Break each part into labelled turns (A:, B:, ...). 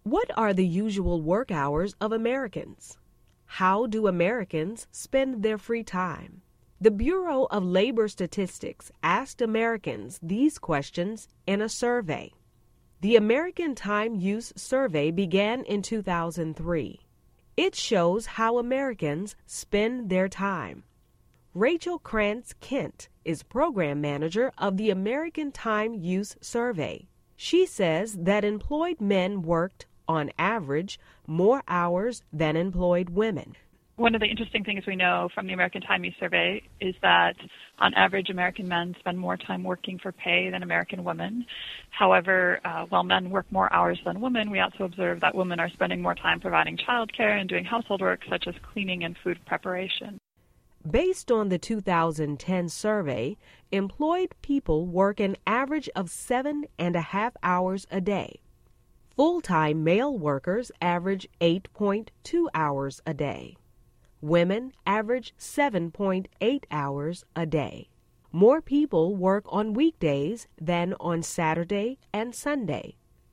A: What are the usual work hours of Americans? How do Americans spend their free time? The Bureau of Labor Statistics asked Americans these questions in a survey. The American Time Use Survey began in 2003. It shows how Americans spend their time. Rachel Krantz Kent is program manager of the American Time Use Survey. She says that employed men worked, on average, more hours than employed women.
B: One of the interesting things we know from the American Time Use Survey is that, on average, American men spend more time working for pay than American women. However, while men work more hours than women, we also observe that women are spending more time providing childcare and doing household work such as cleaning and food preparation.
A: Based on the 2010 survey, employed people work an average of 7.5 hours a day. Full-time male workers average 8.2 hours a day. Women average 7.8 hours a day. More people work on weekdays than on Saturday and Sunday.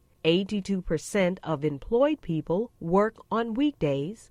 A: 82% of employed people work on weekdays.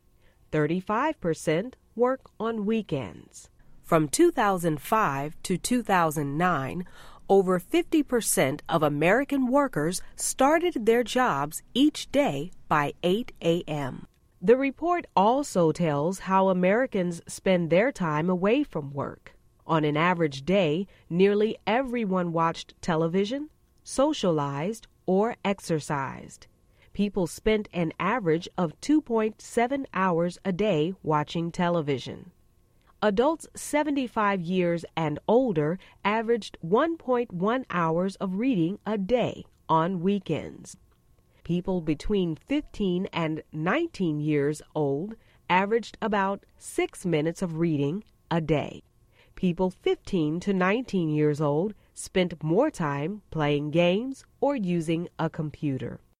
A: 35% work on weekends. From 2005 to 2009, over 50% of American workers started their jobs each day by 8 a.m. The report also tells how Americans spend their time away from work. On an average day, nearly everyone watched television, socialized, or exercised. People spent an average of 2.7 hours a day watching television. Adults 75 years and older averaged 1.1 hours of reading a day on weekends. People between 15 and 19 years old averaged about 6 minutes of reading a day. People 15 to 19 years old spent more time playing games or using a computer.